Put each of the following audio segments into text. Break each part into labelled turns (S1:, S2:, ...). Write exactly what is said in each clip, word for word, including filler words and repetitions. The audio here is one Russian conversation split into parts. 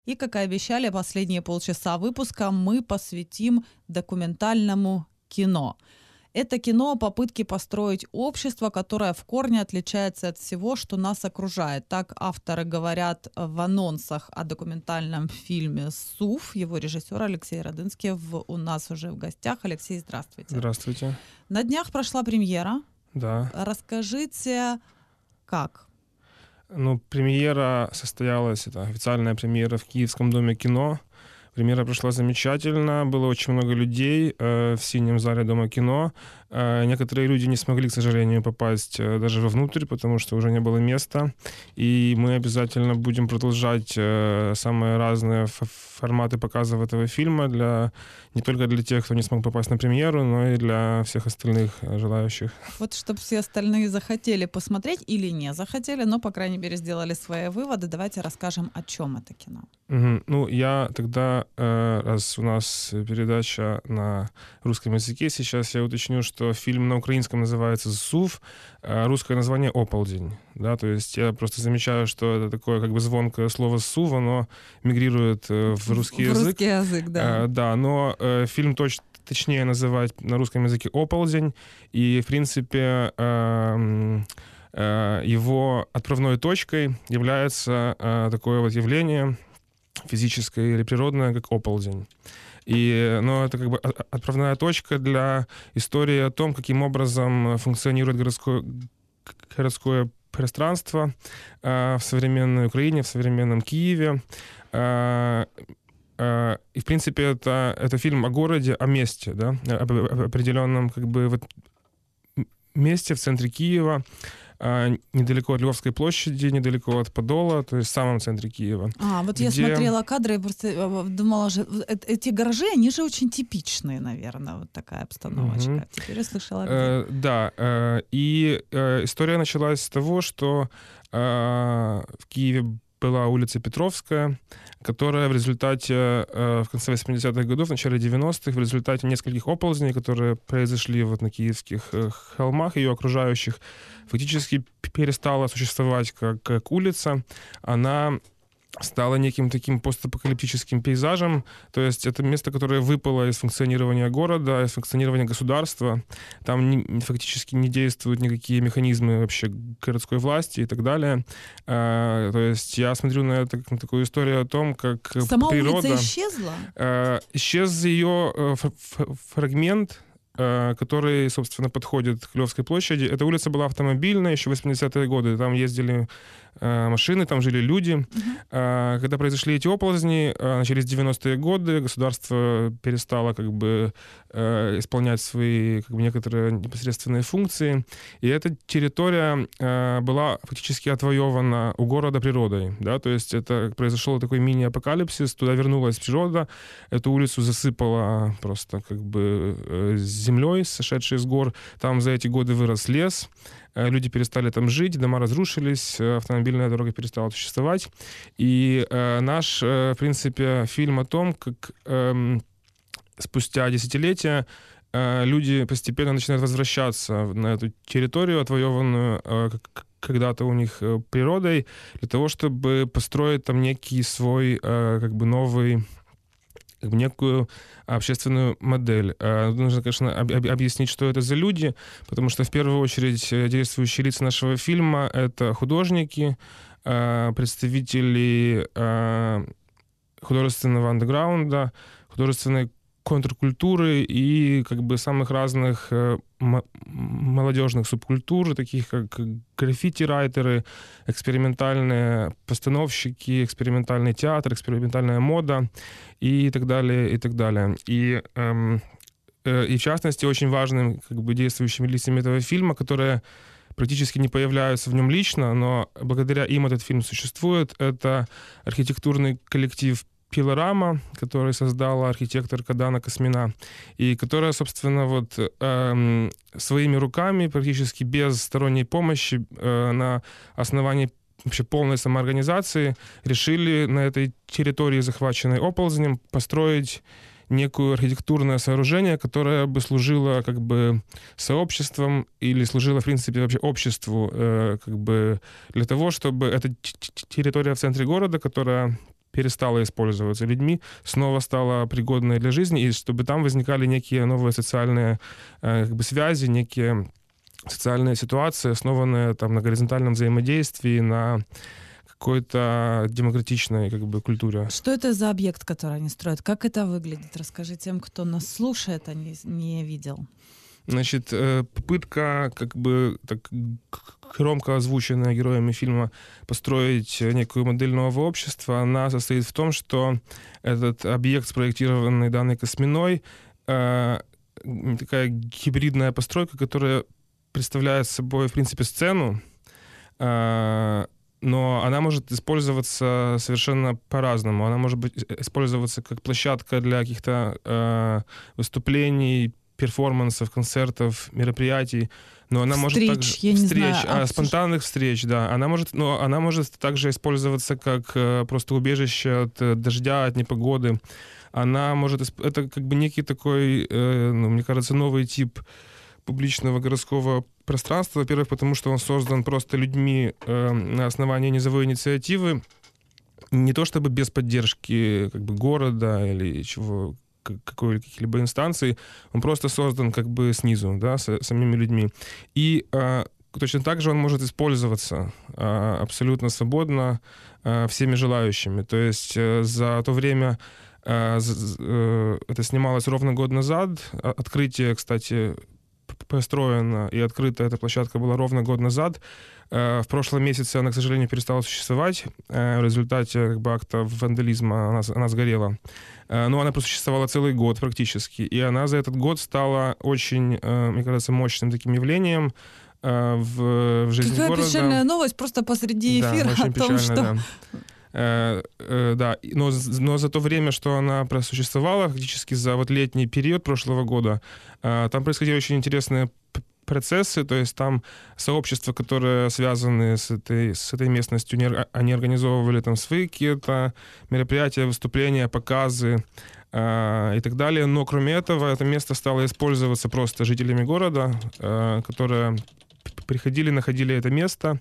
S1: И, как и обещали, последние полчаса выпуска мы посвятим документальному кино. Это кино о попытке построить общество, которое в корне отличается от всего, что нас окружает. Так авторы говорят в анонсах о документальном фильме «Сув». Его режиссер Алексей Радынский в, у нас уже в гостях. Алексей, здравствуйте.
S2: Здравствуйте.
S1: На днях прошла премьера.
S2: Да.
S1: Расскажите, как?
S2: Ну, премьера состоялась, это официальная премьера в Киевском доме кино. Премьера прошла замечательно, было очень много людей э, в синем зале Дома кино. Э, некоторые люди не смогли, к сожалению, попасть э, даже вовнутрь, потому что уже не было места. И мы обязательно будем продолжать э, самые разные ф- форматы показов этого фильма, для, не только для тех, кто не смог попасть на премьеру, но и для всех остальных э, желающих.
S1: Вот чтобы все остальные захотели посмотреть или не захотели, но, по крайней мере, сделали свои выводы, давайте расскажем, о чем это кино.
S2: Угу. Ну, я тогда, э, раз у нас передача на русском языке, сейчас я уточню, что фильм на украинском называется «Сув», а русское название «Ополдень». Да, то есть я просто замечаю, что это такое как бы звонкое слово «сув», оно мигрирует э, в русский
S1: в
S2: язык.
S1: русский язык, да.
S2: Э, да, но э, фильм точно точнее называть на русском языке «Ополдень», и, в принципе, э, э, его отправной точкой является э, такое вот явление физическое или природное, как оползень. И, ну, это как бы отправная точка для истории о том, каким образом функционирует городское, городское пространство э, в современной Украине, в современном Киеве. Э, э, и, в принципе, это, это фильм о городе, о месте, да, об, об определенном как бы вот месте в центре Киева, недалеко от Львовской площади, недалеко от Подола, то есть в самом центре Киева.
S1: А, вот
S2: где...
S1: я смотрела кадры и просто думала, что эти гаражи, они же очень типичные, наверное, вот такая обстановочка.
S2: Угу.
S1: Теперь я слышала, где.
S2: Э, да, э, и э, история началась с того, что э, в Киеве была улица Петровская, которая в результате, э, в конце восьмидесятых годов, в начале девяностых, в результате нескольких оползней, которые произошли вот на киевских э, холмах, ее окружающих, фактически перестала существовать как, как улица. Она стала неким таким постапокалиптическим пейзажем, то есть это место, которое выпало из функционирования города, из функционирования государства, там не, фактически не действуют никакие механизмы вообще городской власти и так далее. А, то есть я смотрю на это как на такую историю о том, как
S1: сама
S2: природа...
S1: улица исчезла?
S2: А, исчез ее ф- ф- фрагмент, который, собственно, подходит к Львовской площади. Эта улица была автомобильная, еще в восьмидесятые годы. Там ездили э, машины, там жили люди. Uh-huh. Э, когда произошли эти оползни, э, начались девяностые годы, государство перестало как бы э, исполнять свои как бы, некоторые непосредственные функции. И эта территория э, была фактически отвоевана у города природой. Да? То есть это произошел такой мини-апокалипсис, туда вернулась природа, эту улицу засыпала просто как бы э, землей, сошедшей с гор. Там за эти годы вырос лес, люди перестали там жить, дома разрушились, автомобильная дорога перестала существовать. И э, наш, э, в принципе, фильм о том, как э, спустя десятилетия э, люди постепенно начинают возвращаться на эту территорию, отвоеванную э, как когда-то у них э, природой, для того, чтобы построить там некий свой э, как бы новый некую общественную модель. Нужно, конечно, объяснить, что это за люди, потому что, в первую очередь, действующие лица нашего фильма — это художники, представители художественного андеграунда, художественной контркультуры и как бы самых разных м- молодежных субкультур, таких как граффити-райтеры, экспериментальные постановщики, экспериментальный театр, экспериментальная мода и так далее, и так далее. И, эм, э, и в частности, очень важным как бы действующими лицами этого фильма, которые практически не появляются в нем лично, но благодаря им этот фильм существует, это архитектурный коллектив Пилорама, который создала архитектор Кадана Космина, и которая, собственно, вот эм, своими руками, практически без сторонней помощи, э, на основании вообще полной самоорганизации, решили на этой территории, захваченной оползнем, построить некое архитектурное сооружение, которое бы служило как бы сообществом или служило, в принципе, вообще обществу, э, как бы для того, чтобы эта территория в центре города, которая перестала использоваться людьми, снова стала пригодной для жизни, и чтобы там возникали некие новые социальные э, как бы связи, некие социальные ситуации, основанные там на горизонтальном взаимодействии, на какой-то демократичной как бы культуре.
S1: Что это за объект, который они строят? Как это выглядит? Расскажи тем, кто нас слушает, а не, не видел.
S2: Значит, попытка как бы так громко озвученная героями фильма построить некую модель нового общества, она состоит в том, что этот объект, спроектированный данной Косминой, такая гибридная постройка, которая представляет собой, в принципе, сцену, но она может использоваться совершенно по-разному. Она может быть использоваться как площадка для каких-то э, выступлений, перформансов, концертов, мероприятий. Но она
S1: встреч,
S2: может также
S1: я не
S2: встреч,
S1: знаю,
S2: а, спонтанных встреч, да. Она может, но она может также использоваться как э, просто убежище от э, дождя, от непогоды. Она может, это как бы некий такой, э, ну, мне кажется, новый тип публичного городского пространства. Во-первых, потому что он создан просто людьми э, на основании низовой инициативы, не то чтобы без поддержки как бы города или чего, какой-либо инстанции, он просто создан как бы снизу, да, с самими людьми. И э, точно так же он может использоваться э, абсолютно свободно э, всеми желающими. То есть э, за то время э, э, это снималось ровно год назад. Открытие, кстати, построена и открыта эта площадка была ровно год назад. В прошлом месяце она, к сожалению, перестала существовать. В результате как бы, акта вандализма она, она сгорела. Но она просуществовала целый год практически. И она за этот год стала очень, мне кажется, мощным таким явлением в, в жизни
S1: Какая
S2: города.
S1: Какая печальная новость просто посреди эфира,
S2: да, очень
S1: о том,
S2: печально,
S1: что...
S2: Да. Э, э, да, но, но за то время, что она просуществовала, фактически за вот летний период прошлого года, э, там происходили очень интересные процессы, то есть там сообщества, которые связаны с этой, с этой местностью, они организовывали там свои какие-то мероприятия, выступления, показы э, и так далее, но кроме этого это место стало использоваться просто жителями города, э, которые приходили, находили это место,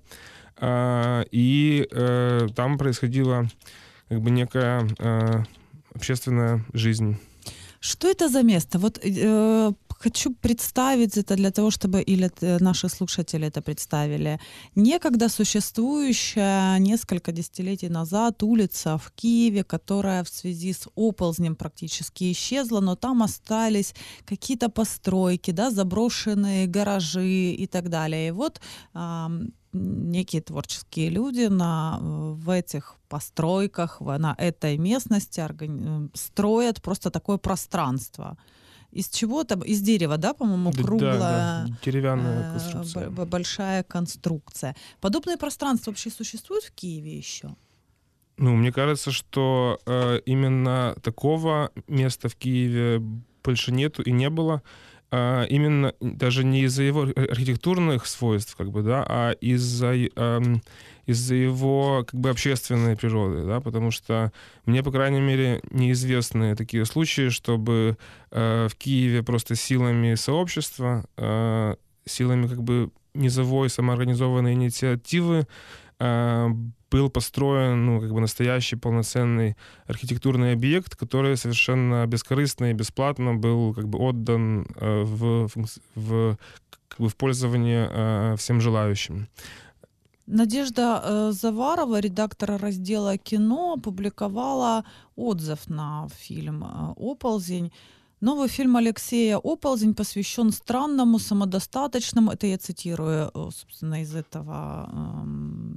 S2: и э, там происходила как бы некая э, общественная жизнь.
S1: Что это за место? Вот э, хочу представить это для того, чтобы или наши слушатели это представили. Некогда существующая несколько десятилетий назад улица в Киеве, которая в связи с оползнем практически исчезла, но там остались какие-то постройки, да, заброшенные гаражи и так далее. И вот э, некие творческие люди на, в этих постройках, на этой местности органи- строят просто такое пространство. Из чего-то, из дерева, да, по-моему, круглая,
S2: да, да. Деревянная конструкция.
S1: Б- большая конструкция. Подобные пространства вообще существуют в Киеве еще?
S2: Ну, мне кажется, что э, именно такого места в Киеве больше нету и не было. Uh, именно даже не из-за его архитектурных свойств, как бы, да, а из-за, um, из-за его как бы общественной природы, да, потому что мне, по крайней мере, неизвестны такие случаи, чтобы uh, в Киеве просто силами сообщества, uh, силами как бы низовой самоорганизованной инициативы uh, был построен, ну, как бы настоящий полноценный архитектурный объект, который совершенно бескорыстно и бесплатно был как бы отдан э, в, в, как бы в пользование э, всем желающим.
S1: Надежда э, Заварова, редактор раздела «Кино», опубликовала отзыв на фильм «Оползень». Новый фильм Алексея «Оползень» посвящен странному, самодостаточному, это я цитирую, собственно, из этого... Э,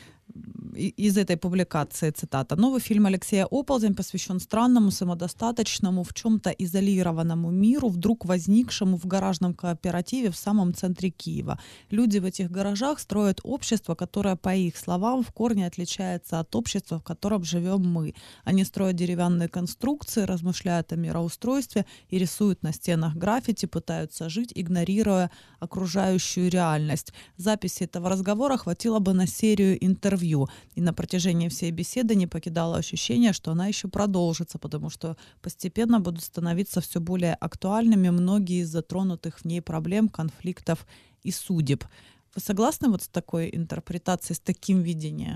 S1: из этой публикации цитата. Новый фильм Алексея Оползень посвящен странному, самодостаточному, в чем-то изолированному миру, вдруг возникшему в гаражном кооперативе в самом центре Киева. Люди в этих гаражах строят общество, которое, по их словам, в корне отличается от общества, в котором живем мы. Они строят деревянные конструкции, размышляют о мироустройстве и рисуют на стенах граффити, пытаются жить, игнорируя окружающую реальность. Записи этого разговора хватило бы на серию интервью. И на протяжении всей беседы не покидало ощущение, что она еще продолжится, потому что постепенно будут становиться все более актуальными многие из затронутых в ней проблем, конфликтов и судеб. Вы согласны вот с такой интерпретацией, с таким видением?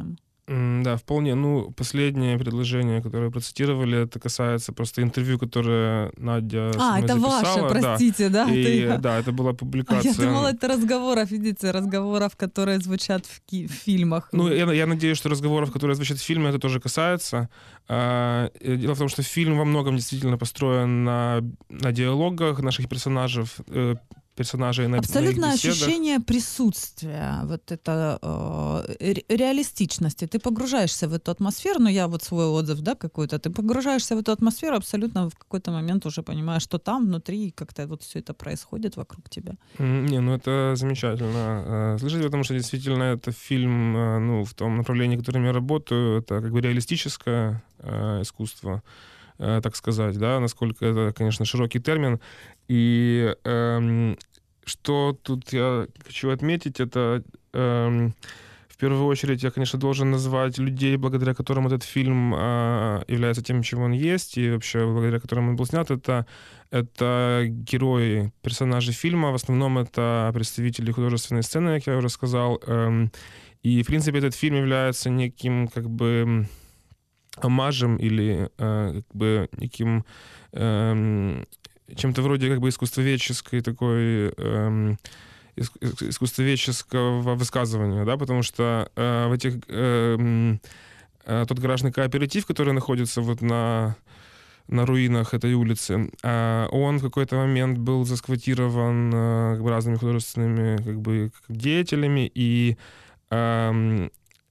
S2: М, Да, вполне. Ну, последнее предложение, которое процитировали, это касается просто интервью, которое Надя со
S1: А,
S2: мной
S1: это ваше,
S2: записала. Да,
S1: простите, да, это
S2: и
S1: я.
S2: да, это была
S1: А я думала,
S2: публикация.
S1: это разговоров, видите, разговоров, которые звучат в, ки- в фильмах.
S2: Ну, я, я надеюсь, что разговоров, которые звучат в фильме, это тоже касается. А, э, Дело в том, что фильм во многом действительно построен на, на диалогах наших персонажей, э, персонажей на, на их
S1: Абсолютное
S2: беседах.
S1: ощущение присутствия, вот это э, ре- реалистичности. Ты погружаешься в эту атмосферу, ну я вот свой отзыв, да, какой-то, ты погружаешься в эту атмосферу, абсолютно в какой-то момент уже понимаешь, что там внутри как-то вот все это происходит вокруг тебя.
S2: М, Не, ну это замечательно э, слышать, потому что действительно это фильм, э, ну, в том направлении, в котором я работаю, это как бы реалистическое э, искусство, э, так сказать, да, насколько это, конечно, широкий термин. И эм, что тут я хочу отметить, это эм, в первую очередь я, конечно, должен назвать людей, благодаря которым этот фильм а, является тем, чем он есть, и вообще благодаря которым он был снят. Это, это герои, персонажи фильма. В основном это представители художественной сцены, как я уже сказал. Эм, И, в принципе, этот фильм является неким, как бы, омажем или э, как бы неким эм, чем-то вроде как бы искусствоведческой такой эм, иск- иск- искусствоведческого высказывания, да, потому что э, в этих эм, э, тот гаражный кооператив, который находится вот на на руинах этой улицы, а, он в какой-то момент был засквотирован э, как бы разными художественными как бы деятелями, и ам,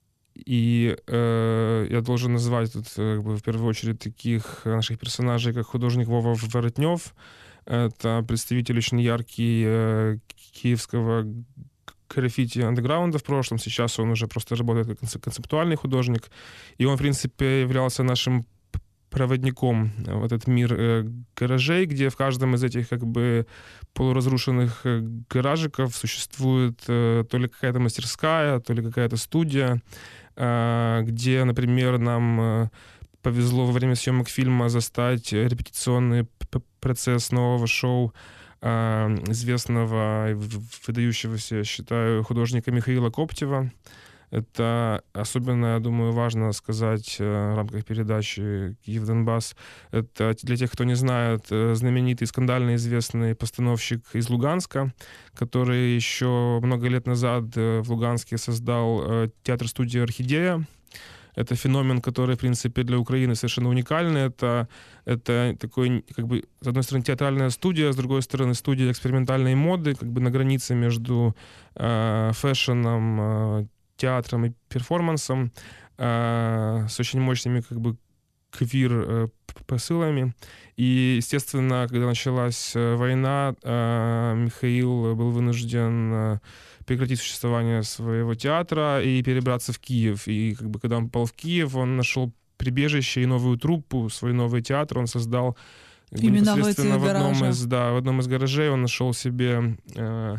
S2: и э, я должен назвать тут э, как бы, в первую очередь таких наших персонажей, как художник Вова Воротнев. Это представитель очень яркий э, киевского граффити андеграунда в прошлом. Сейчас он уже просто работает как конце- концептуальный художник. И он, в принципе, являлся нашим п- проводником в этот мир э, гаражей, где в каждом из этих как бы полуразрушенных э, гаражиков существует э, то ли какая-то мастерская, то ли какая-то студия, а, где, например, нам э, повезло во время съемок фильма застать репетиционный п- процесс нового шоу а, известного и в- выдающегося, я считаю, художника Михаила Коптева. Это особенно, я думаю, важно сказать э, в рамках передачи «Киев-Донбасс». Это, для тех, кто не знает, э, знаменитый, скандально известный постановщик из Луганска, который еще много лет назад э, в Луганске создал э, театр-студию «Орхидея». Это феномен, который, в принципе, для Украины совершенно уникальный. Это, это такой, как бы, с одной стороны, театральная студия, с другой стороны, студия экспериментальной моды, как бы на границе между э, фэшном, э, театром и перформансом, э, с очень мощными, как бы, квир-посылами. И, естественно, когда началась э, война, э, Михаил был вынужден э, прекратить существование своего театра и перебраться в Киев. И как бы когда он попал в Киев, он нашел прибежище и новую труппу, свой новый театр он создал как бы
S1: Именно в
S2: непосредственно
S1: этих
S2: в одном из,
S1: гаражах.
S2: да, в одном из гаражей. Он нашел себе э,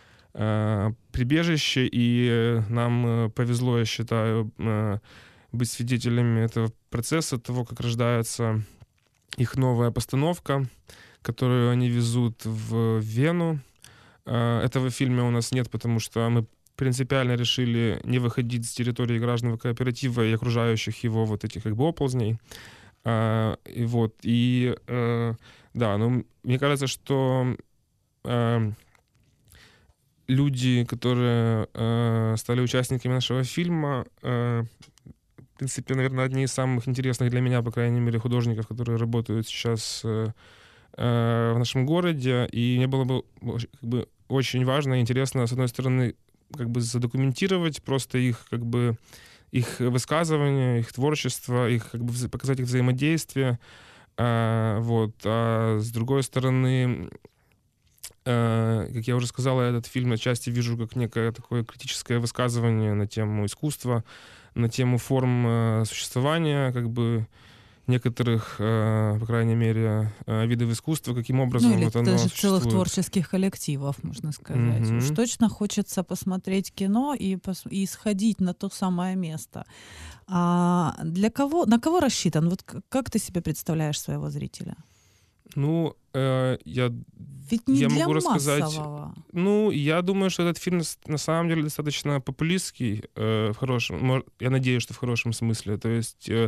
S2: э, прибежище, и э, нам э, повезло, я считаю, э, быть свидетелями этого процесса, того, как рождается их новая постановка, которую они везут в Вену. Э, Этого в фильме у нас нет, потому что мы принципиально решили не выходить с территории гаражного кооператива и окружающих его вот этих как бы оползней. А, И вот, и э, да, ну, мне кажется, что э, люди, которые э, стали участниками нашего фильма, э, в принципе, наверное, одни из самых интересных для меня, по крайней мере, художников, которые работают сейчас э, э, в нашем городе. И мне было бы оч- как бы, очень важно и интересно, с одной стороны, как бы задокументировать просто их как бы их высказывания, их творчество, их как бы вза- показать их взаимодействие. А, вот. А с другой стороны, Э, как я уже сказал, я этот фильм отчасти вижу как некое такое критическое высказывание на тему искусства, на тему форм э, существования, как бы некоторых, э, по крайней мере, э, видов искусства, каким
S1: Ну
S2: образом
S1: или
S2: вот оно
S1: даже целых
S2: существует.
S1: творческих коллективов, можно сказать. Уж
S2: Мгм.
S1: точно хочется посмотреть кино и, пос- и сходить на то самое место. А для кого, на кого рассчитан? Вот к- как ты себе представляешь своего зрителя?
S2: Ну, э, я,
S1: Ведь не
S2: я
S1: для
S2: могу рассказать...
S1: массового.
S2: Ну, я думаю, что этот фильм с- на самом деле достаточно популистский, э, в хорошем... мож- Я надеюсь, что в хорошем смысле. То есть э,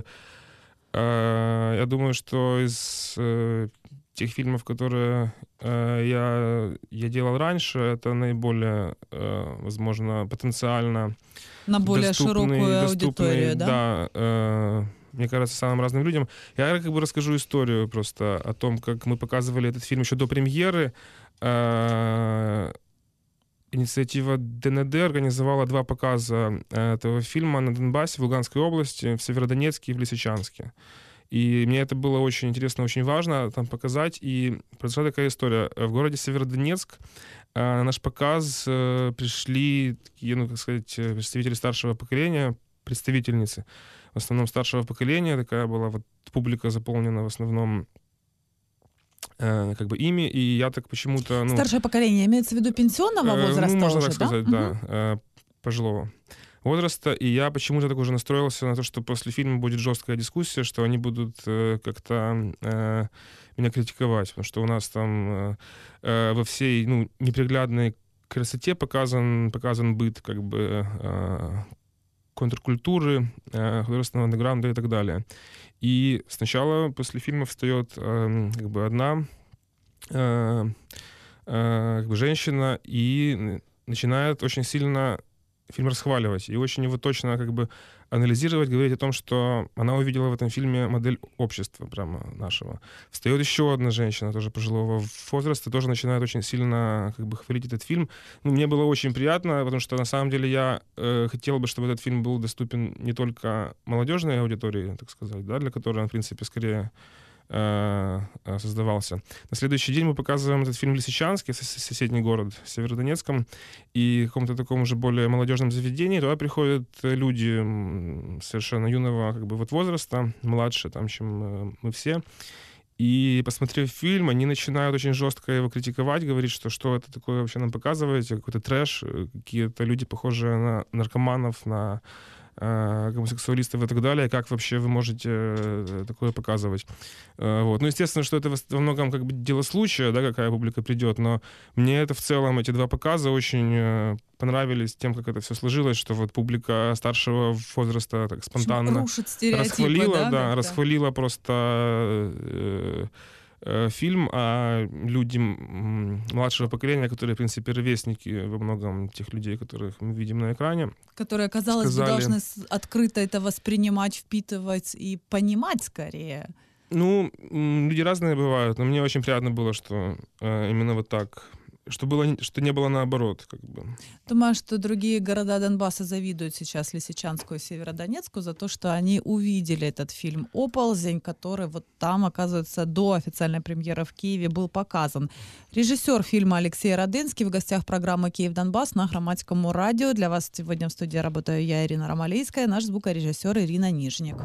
S2: э, я думаю, что из э, тех фильмов, которые э, я, я делал раньше, это наиболее, э, возможно, потенциально
S1: На более
S2: доступный,
S1: широкую
S2: доступный,
S1: аудиторию, да?
S2: да, э, мне кажется, самым разным людям. Я как бы расскажу историю просто о том, как мы показывали этот фильм еще до премьеры. Э, Инициатива ДНД организовала два показа э, этого фильма на Донбассе, в Луганской области, в Северодонецке и в Лисичанске. И мне это было очень интересно, очень важно там показать. И произошла такая история. В городе Северодонецк э, на наш показ э, пришли такие, ну, как сказать, э, представители старшего поколения, представительницы, в основном старшего поколения. Такая была вот публика заполнена в основном э, как бы ими. И я так почему-то... Ну,
S1: Старшее поколение имеется в виду пенсионного
S2: Э,
S1: возраста
S2: ну, можно
S1: уже,
S2: так
S1: да?
S2: сказать,
S1: Мгм.
S2: да, э, пожилого возраста. И я почему-то так уже настроился на то, что после фильма будет жесткая дискуссия, что они будут э, как-то э, меня критиковать, потому что у нас там э, э, во всей, ну, неприглядной красоте показан, показан быт как бы э, контркультуры, э, художественного андеграунда и так далее. И сначала после фильма встает э, как бы одна э, э, как бы женщина и начинает очень сильно фильм расхваливать и очень его точно как бы анализировать, говорить о том, что она увидела в этом фильме модель общества прямо нашего. Встает еще одна женщина, тоже пожилого возраста, тоже начинает очень сильно как бы хвалить этот фильм. Ну, мне было очень приятно, потому что на самом деле я э, хотел бы, чтобы этот фильм был доступен не только молодежной аудитории, так сказать, да, для которой он, в принципе, скорее э, создавался. На следующий день мы показываем этот фильм в Лисичанске, сос- соседний город, в Северодонецком, и в каком-то таком уже более молодежном заведении. Туда приходят люди м, совершенно юного как бы вот возраста, младше, там, чем э, мы все. И, посмотрев фильм, они начинают очень жестко его критиковать, говорить, что что это такое вообще нам показываете, какой-то трэш, э, какие-то люди, похожие на наркоманов, на э, гомосексуалистов и так далее, как вообще вы можете э, такое показывать. Э, Вот. Ну, естественно, что это во во многом как бы дело случая, да, какая публика придет, но мне это в целом, эти два показа очень э, понравились тем, как это все сложилось, что вот публика старшего возраста так
S1: В общем,
S2: спонтанно
S1: рушит стереотипы,
S2: расхвалила,
S1: да,
S2: да,
S1: как-то?
S2: расхвалила просто э, э, фильм, а люди м, младшего поколения, которые, в принципе, ровесники во многом тех людей, которых мы видим на экране,
S1: Которые, казалось бы,
S2: сказали...
S1: должны с- открыто это воспринимать, впитывать и понимать скорее.
S2: Ну, м, люди разные бывают, но мне очень приятно было, что э, именно вот так, что было, не- что не было наоборот, как бы.
S1: Думаю, что другие города Донбасса завидуют сейчас Лисичанску и Северодонецку за то, что они увидели этот фильм «Оползень», который вот там, оказывается, до официальной премьеры в Киеве был показан. Режиссер фильма Алексей Радынский в гостях программы «Киев-Донбасс» на Громадскому радио. Для вас сегодня в студии работаю я, Ирина Ромалейская, наш звукорежиссер Ирина Нижник.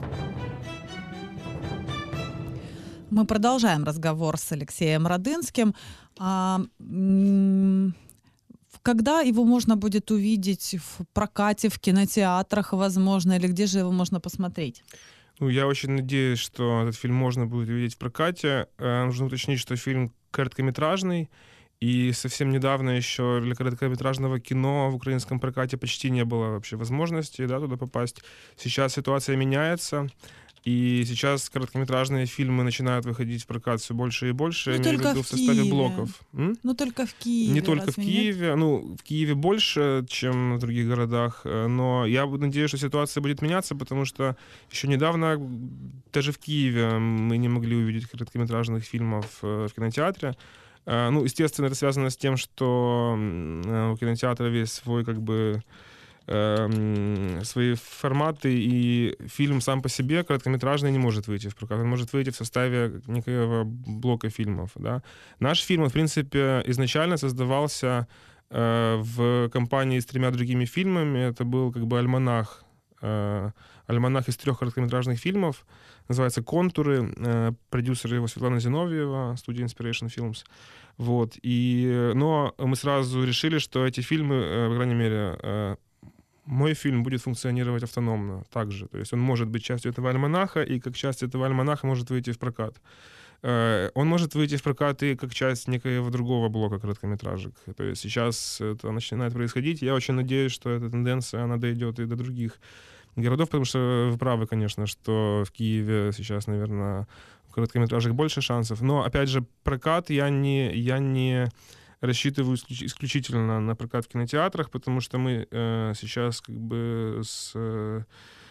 S1: Мы продолжаем разговор с Алексеем Радынским. А, м, когда его можно будет увидеть в прокате, в кинотеатрах, возможно, или где же его можно посмотреть?
S2: Ну, я очень надеюсь, что этот фильм можно будет увидеть в прокате. Э, Нужно уточнить, что фильм короткометражный, и совсем недавно еще для короткометражного кино в украинском прокате почти не было вообще возможности, да, туда попасть. Сейчас ситуация меняется, и сейчас короткометражные фильмы начинают выходить в прокат все больше и больше,
S1: Ну,
S2: я имею в
S1: только
S2: виду
S1: в
S2: в составе
S1: Киеве.
S2: блоков. М?
S1: Ну, только в Киеве,
S2: Не только в
S1: разве нет?
S2: Киеве, ну, в Киеве больше, чем в других городах, э, но я буду- надеюсь, что ситуация будет меняться, потому что еще недавно м, даже в Киеве мы не могли увидеть короткометражных фильмов э, в кинотеатре. Э, Ну, естественно, это связано с тем, что м, э, у кинотеатра весь свой, как бы, эм, свои форматы, и фильм сам по себе короткометражный не может выйти в прокат. Он может выйти в составе некоего блока фильмов. Да? Наш фильм, он, в принципе, изначально создавался э, в компании с тремя другими фильмами. Это был как бы альманах. э, альманах из трех короткометражных фильмов. Называется «Контуры». Э, продюсер его Светлана Зиновьева, студия Inspiration Films. Вот. И, но мы сразу решили, что эти фильмы, э, по крайней мере, э, мой фильм будет функционировать автономно также. То есть он может быть частью этого альманаха, и как часть этого альманаха может выйти в прокат. э, он может выйти в прокат и как часть некоего другого блока короткометражек. То есть сейчас это начинает происходить. Я очень надеюсь, что эта тенденция, она дойдет и до других городов, потому что вы правы, конечно, что в Киеве сейчас, наверное, в короткометражек больше шансов. Но, опять же, прокат я не... Я не рассчитываю исключительно на прокат в кинотеатрах, потому что мы э, сейчас как бы с, э,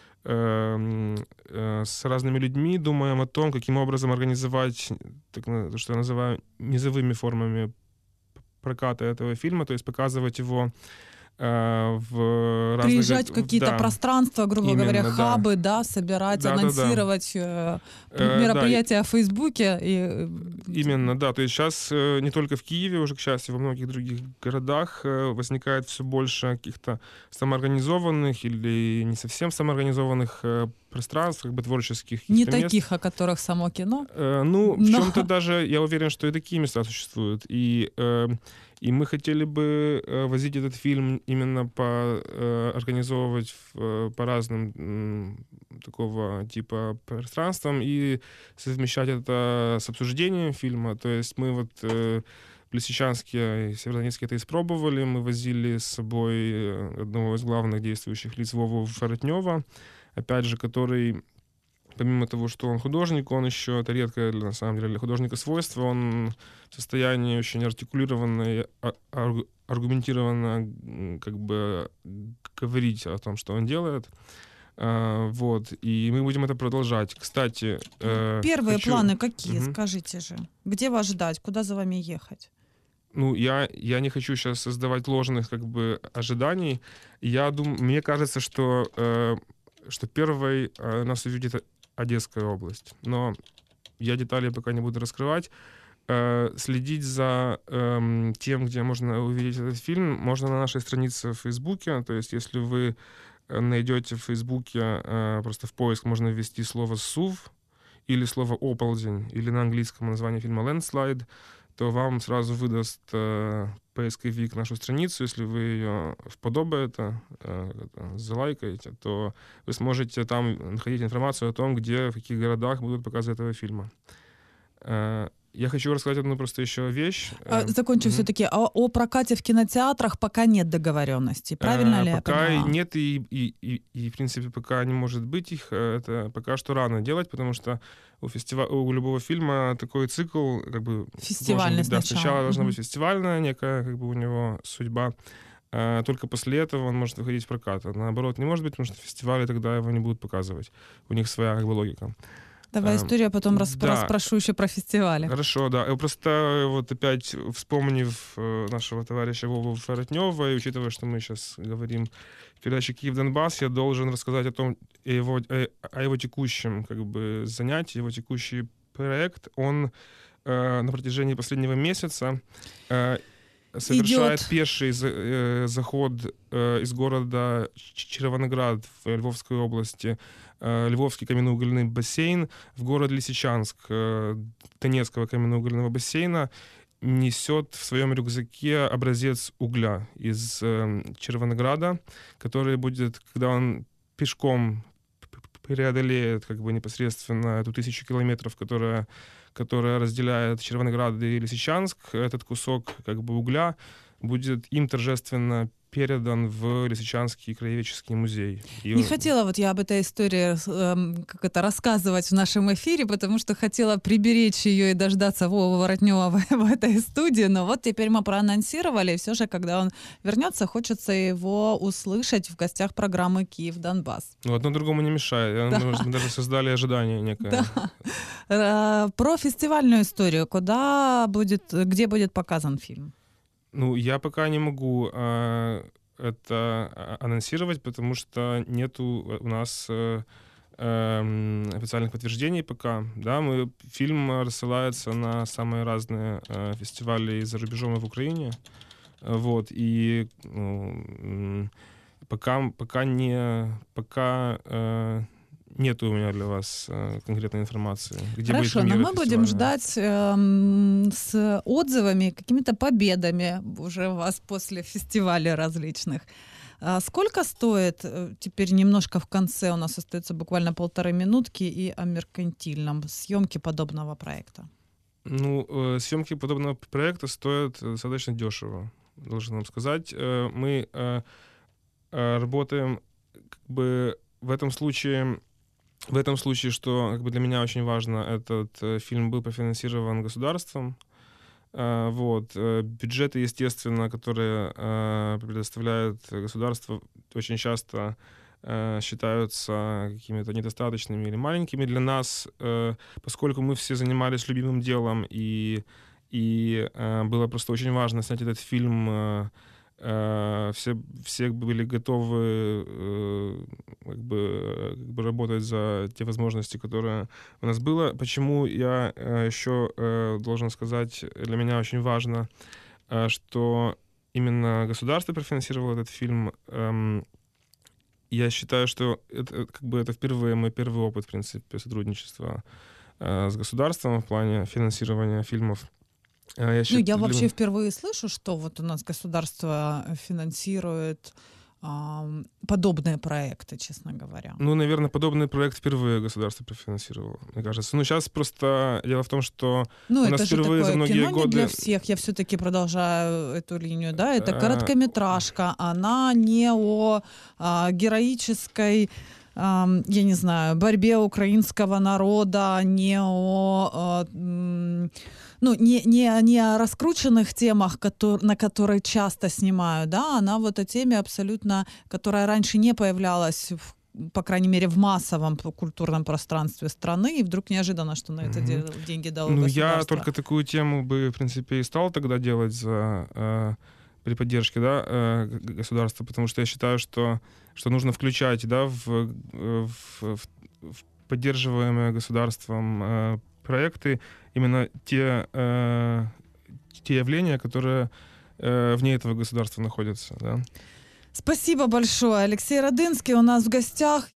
S2: э, с разными людьми думаем о том, каким образом организовать так, то, что я называю низовыми формами проката этого фильма, то есть показывать его в разных...
S1: Приезжать в какие-то
S2: да,
S1: пространства, грубо
S2: именно,
S1: говоря,
S2: да.
S1: хабы, да, собирать,
S2: да,
S1: анонсировать
S2: да, да.
S1: мероприятия
S2: да.
S1: в Фейсбуке. И...
S2: Именно, да. То есть сейчас не только в Киеве, уже, к счастью, во многих других городах возникает все больше каких-то самоорганизованных или не совсем самоорганизованных пространств, как бы творческих.
S1: Не
S2: мест.
S1: таких, о которых само кино.
S2: Ну, в
S1: но...
S2: чем-то даже, я уверен, что и такие места существуют. И... И мы хотели бы э, возить этот фильм именно по э, организовывать в, по разным м, такого типа пространствам и совмещать это с обсуждением фильма. То есть мы вот э, в Лисичанске и Северодонецке это испробовали. Мы возили с собой одного из главных действующих лиц Вову Воротнева, опять же, который... Помимо того, что он художник, он еще, это редкое на самом деле для художника свойство, он в состоянии очень артикулированно и аргументированно как бы говорить о том, что он делает. Вот. И мы будем это продолжать. Кстати...
S1: Первые
S2: хочу...
S1: планы какие,
S2: угу.
S1: скажите же? Где вас ждать? Куда за вами ехать?
S2: Ну, я, я не хочу сейчас создавать ложных как бы ожиданий. Я думаю, мне кажется, что, что первой нас увидит Одесская область. Но я детали пока не буду раскрывать. Э, следить за э, тем, где можно увидеть этот фильм, можно на нашей странице в Фейсбуке. То есть, если вы найдете в Фейсбуке, э, просто в поиск можно ввести слово «сув» или слово «ополдень», или на английском название фильма «Landslide», то вам сразу выдаст э, поисковик нашу страницу. Если вы ее вподобаете, э, залайкаете, то вы сможете там находить информацию о том, где, в каких городах будут показы этого фильма. Э, я хочу рассказать одну просто еще вещь.
S1: А, закончу mm-hmm. все-таки. А о прокате в кинотеатрах пока нет договоренностей. Правильно
S2: э,
S1: ли
S2: пока
S1: я поняла?
S2: Нет, и, и, и, и, в принципе, пока не может быть их. Это пока что рано делать, потому что у, фестива... у любого фильма такой цикл, как бы...
S1: Фестивальный
S2: быть, да,
S1: сначала.
S2: сначала должна
S1: mm-hmm.
S2: быть фестивальная некая, как бы у него судьба. А только после этого он может выходить в прокат. А наоборот, не может быть, потому что фестивали тогда его не будут показывать. У них своя как бы логика.
S1: Давай историю, а потом рас,
S2: да.
S1: расспрошу еще про фестивали.
S2: Хорошо, да. Просто вот опять вспомнив нашего товарища Вову Воротнева, и учитывая, что мы сейчас говорим в передаче «Киев-Донбасс», я должен рассказать о том, о его, о его текущем как бы занятии, его текущий проект. Он э, на протяжении последнего месяца э, совершает Идет. пеший э, заход э, из города Червоноград в Львовской области, э, Львовский каменноугольный бассейн, в город Лисичанск, э, Донецкого каменноугольного бассейна, несет в своем рюкзаке образец угля из э, Червонограда, который будет, когда он пешком преодолеет как бы непосредственно эту тысячу километров, которая которая разделяет Червоноград и Лисичанск, этот кусок как бы угля будет им торжественно передан в Лисичанский краеведческий музей. И...
S1: Не хотела вот я об этой истории э, как это рассказывать в нашем эфире, потому что хотела приберечь ее и дождаться Вовы Воротнева в, в этой студии, но вот теперь мы проанонсировали, и все же, когда он вернется, хочется его услышать в гостях программы «Киев-Донбасс».
S2: Ну, одно другому не мешает. Да. Мы даже создали ожидание некое.
S1: Да. Про фестивальную историю. Куда будет, где будет показан фильм?
S2: Ну, я пока не могу э, это анонсировать, потому что нету у нас э, э, официальных подтверждений пока. Да, мы, фильм рассылается на самые разные э, фестивали за рубежом и в Украине. Вот, и ну, пока, пока не... Пока, э, нету у меня для вас э, конкретной информации. Где
S1: Хорошо,
S2: будет
S1: но мы будем ждать э, с отзывами, какими-то победами уже вас после фестивалей различных. А сколько стоит, теперь немножко в конце, у нас остается буквально полторы минутки, и о меркантильном съемке подобного проекта?
S2: Ну, э, съемки подобного проекта стоят достаточно дешево, должен вам сказать. Э, мы э, э, работаем как бы в этом случае, в этом случае, что как бы для меня очень важно, этот э, фильм был профинансирован государством. Э, вот. Э, бюджеты, естественно, которые э, предоставляет государство, очень часто э, считаются какими-то недостаточными или маленькими для нас, э, поскольку мы все занимались любимым делом, и, и э, было просто очень важно снять этот фильм. Э, э, все, все были готовы э, как бы, как бы работать за те возможности, которые у нас было. Почему я э, еще э, должен сказать, для меня очень важно, э, что именно государство профинансировало этот фильм. Эм, Я считаю, что это как бы это впервые мой первый опыт, в принципе, сотрудничества э, с государством в плане финансирования фильмов. Э, я
S1: Ну,
S2: счит-
S1: я
S2: для
S1: вообще
S2: м-
S1: впервые слышу, что вот у нас государство финансирует ам, подобные проекты, честно говоря.
S2: Ну, наверное, подобный проект впервые государство профинансировало, мне кажется. Ну, сейчас просто дело в том, что
S1: Ну,
S2: у
S1: это
S2: нас
S1: же
S2: впервые за
S1: такое
S2: многие
S1: кино не для
S2: годы...
S1: всех. Я все-таки продолжаю эту линию, да. Это
S2: э,
S1: короткометражка, она не о а, героической, ам, я не знаю, борьбе украинского народа, не о, а, м, ну, не, не, не о раскрученных темах, котор- на которые часто снимают, да. Она вот о теме абсолютно, которая раньше не появлялась в по крайней мере, в массовом п- культурном пространстве страны, и вдруг неожиданно, что на это
S2: мгм.
S1: де- деньги дало
S2: Ну, я
S1: государство.
S2: только такую тему бы, в принципе, и стал тогда делать за, э, при поддержке, да, э, г- государства, потому что я считаю, что, что нужно включать, да, в, э, в, в- в поддерживаемые государством э, проекты именно те, э, те явления, которые э, вне этого государства находятся, да.
S1: Спасибо большое. Алексей Радынский у нас в гостях.